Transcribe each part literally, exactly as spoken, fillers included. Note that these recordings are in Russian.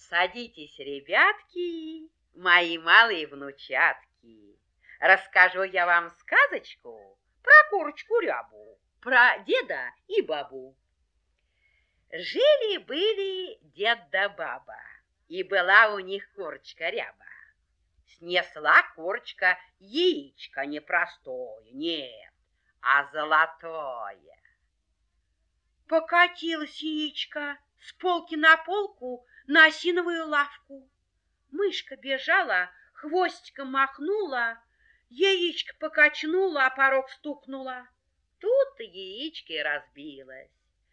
Садитесь, ребятки, мои малые внучатки. Расскажу я вам сказочку про курочку-рябу, про деда и бабу. Жили-были дед да баба, и была у них курочка-ряба. Снесла курочка яичко не простое, нет, а золотое. Покатилось яичко с полки на полку на осиновую лавку. Мышка бежала, хвостиком махнула, яичко покачнула, а порог стукнула. Тут яичко и разбилось.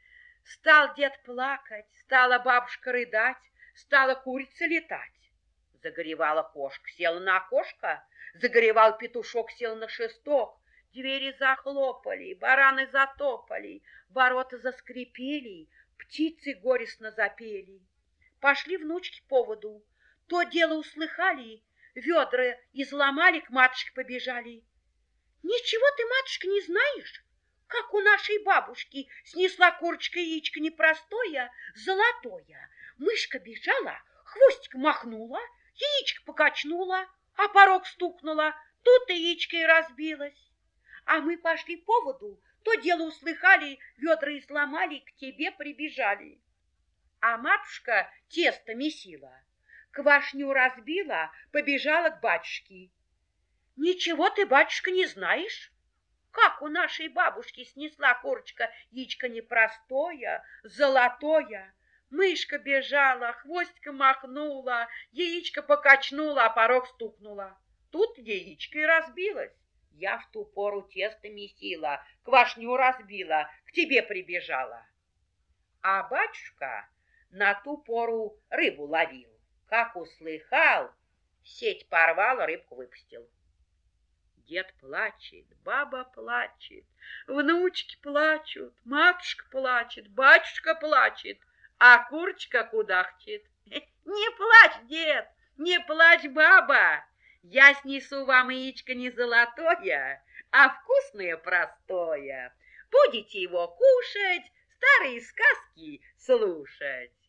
Стал дед плакать, стала бабушка рыдать, стала курица летать. Загоревала кошка, села на окошко, загоревал петушок, сел на шесток. Двери захлопали, бараны затопали, ворота заскрипели, птицы горестно запели. Пошли внучки по воду, то дело услыхали, ведра изломали, к матушке побежали. Ничего ты, матушка, не знаешь, как у нашей бабушки снесла курочка яичко непростое, золотое. Мышка бежала, хвостик махнула, яичко покачнула, а порог стукнула, тут яичко и разбилось. А мы пошли по воду, то дело услыхали, ведра изломали, к тебе прибежали. А матушка тесто месила, квашню разбила, побежала к батюшке. Ничего ты, батюшка, не знаешь, как у нашей бабушки снесла курочка яичко непростое, золотое. Мышка бежала, хвостиком махнула, яичко покачнула, а порог стукнула. Тут яичко и разбилось. Я в ту пору тесто месила, квашню разбила, к тебе прибежала. А батюшка на ту пору рыбу ловил. Как услыхал, сеть порвал, рыбку выпустил. Дед плачет, баба плачет, внучки плачут, матушка плачет, батюшка плачет, а курочка кудахчет. Не плачь, дед, не плачь, баба, я снесу вам яичко не золотое, а вкусное простое. Будете его кушать, старые сказки слушать.